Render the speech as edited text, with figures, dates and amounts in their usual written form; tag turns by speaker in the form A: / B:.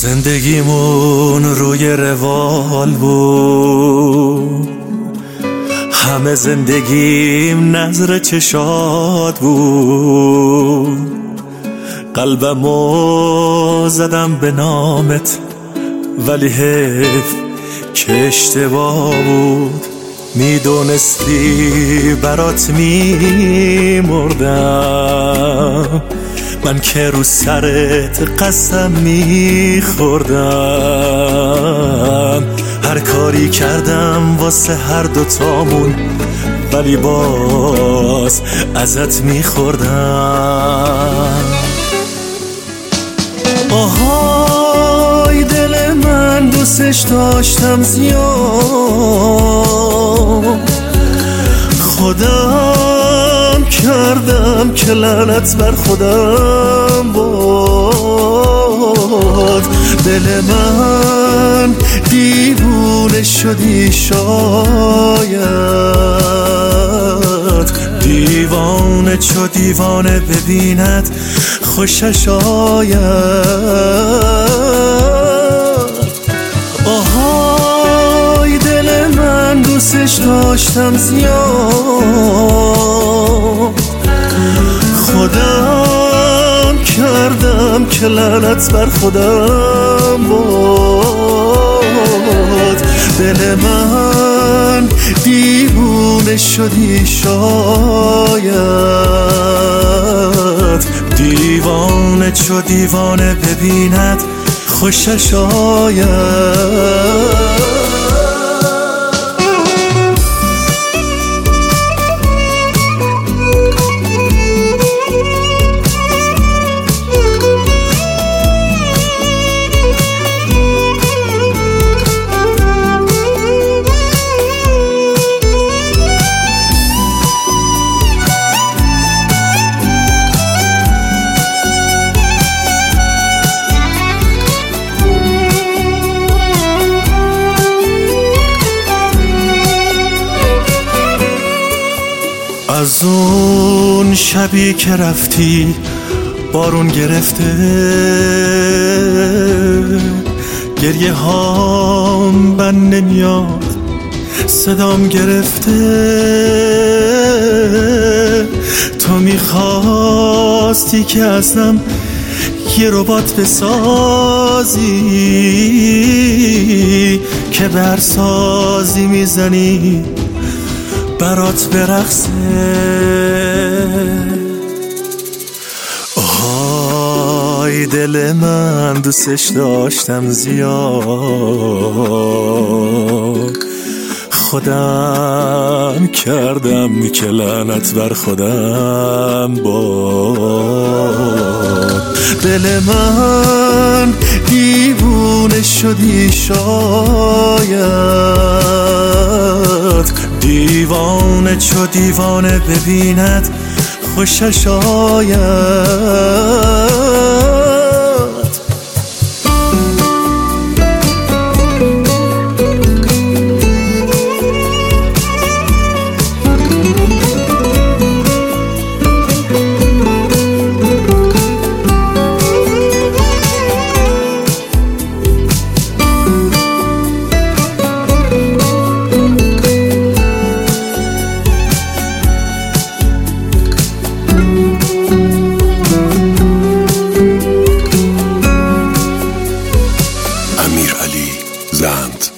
A: زندگیمون روی روال بود، همه زندگیم نظر چشات بود. قلبمو زدم به نامت ولی حیف که اشتباه بود. میدونستی برات میمردم، من که رو سرت قسم میخوردم. هر کاری کردم واسه هر دوتامون ولی باز ازت میخوردم. آهای دل من دوستش داشتم زیاد، خودم کردم که لعنت بر خودم باد. دل من دیوونه شدی شاید، دیوانه چو دیوانه ببیند خوشش آید. آهای دل من دوستش داشتم زیاد، خودم کردم که لعنت بر خودم باد. دل من دیوونه شدی شاید، دیوانه چو دیوانه ببیند خوشش آید. از اون شبی که رفتی بارون گرفته، گریه هام بند نمیاد صدام گرفته. تو میخواستی که ازم یه ربات بسازی که برسازی میزنی برات برقصه. آهای دل من دوستش داشتم زیاد، خودم کردم که لعنت بر خودم باد. دل من دیوونه شدی شاید، دیوانه چو دیوانه ببیند خوشش آید.
B: امیر علی زند.